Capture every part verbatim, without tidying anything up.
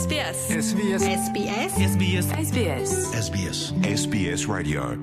S B S. S B S. S B S. S B S. S B S. S B S. S B S Radio.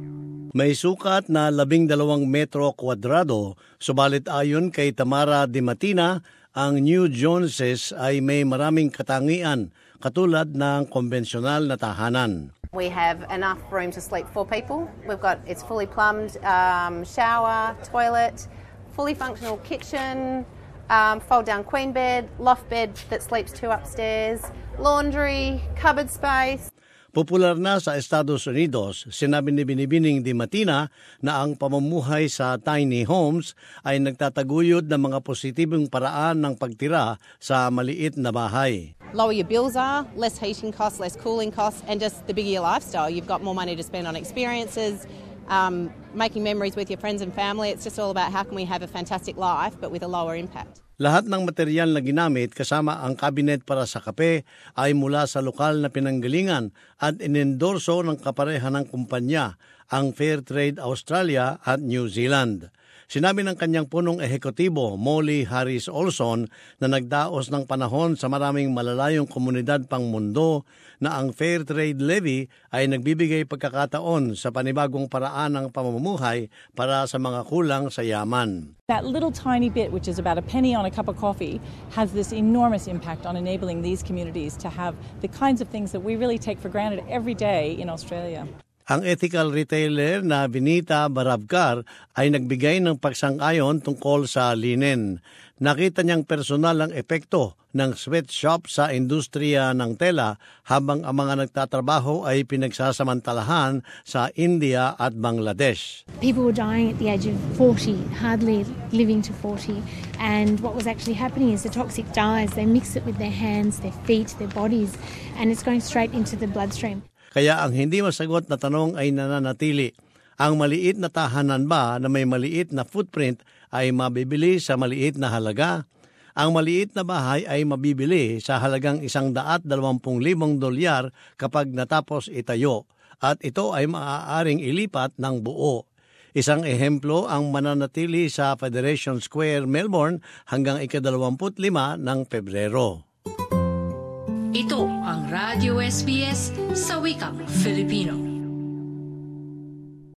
May sukat na labing dalawang metro kwadrado, subalit ayon kay Tamara Di Matina, ang New Joneses ay may maraming katangian katulad ng konbensyonal na tahanan. We have enough room to sleep for people. We've got, it's fully plumbed, um, shower, toilet, fully functional kitchen, um, fold down queen bed, loft bed that sleeps two upstairs, laundry, cupboard space. Popular na sa Estados Unidos, sinabi ni Binibining Di Matina na ang pamumuhay sa tiny homes ay nagtataguyod ng mga positibong paraan ng pagtira sa maliit na bahay. Lower your bills are, less heating costs, less cooling costs, and just the bigger your lifestyle. You've got more money to spend on experiences, um, making memories with your friends and family. It's just all about how can we have a fantastic life but with a lower impact. Lahat ng material na ginamit kasama ang kabinet para sa kape ay mula sa lokal na pinanggalingan at inendorso ng kapareha ng kumpanya, ang Fairtrade Australia at New Zealand. Sinabi ng kanyang punong ehekutibo, Molly Harris Olson, na nagdaos ng panahon sa maraming malalayong komunidad pang mundo na ang Fairtrade Levy ay nagbibigay pagkakataon sa panibagong paraan ng pamumuhay para sa mga kulang sa yaman. That little tiny bit, which is about a penny on a cup of coffee, has this enormous impact on enabling these communities to have the kinds of things that we really take for granted every day in Australia. Ang ethical retailer na Vinita Baravkar ay nagbigay ng pagsang-ayon tungkol sa linen. Nakita niyang personal ang epekto ng sweatshop sa industriya ng tela habang ang mga nagtatrabaho ay pinagsasamantalahan sa India at Bangladesh. People were dying at the age of forty, hardly living to forty. And what was actually happening is the toxic dyes, they mix it with their hands, their feet, their bodies, and it's going straight into the bloodstream. Kaya ang hindi masagot na tanong ay nananatili. Ang maliit na tahanan ba na may maliit na footprint ay mabibili sa maliit na halaga? Ang maliit na bahay ay mabibili sa halagang isang daat dalawampung libong dolyar kapag natapos itayo at ito ay maaaring ilipat ng buo. Isang ehemplo ang mananatili sa Federation Square, Melbourne hanggang ikadalawamput lima ng Pebrero. Ito ang Radio S B S sa wikang Filipino.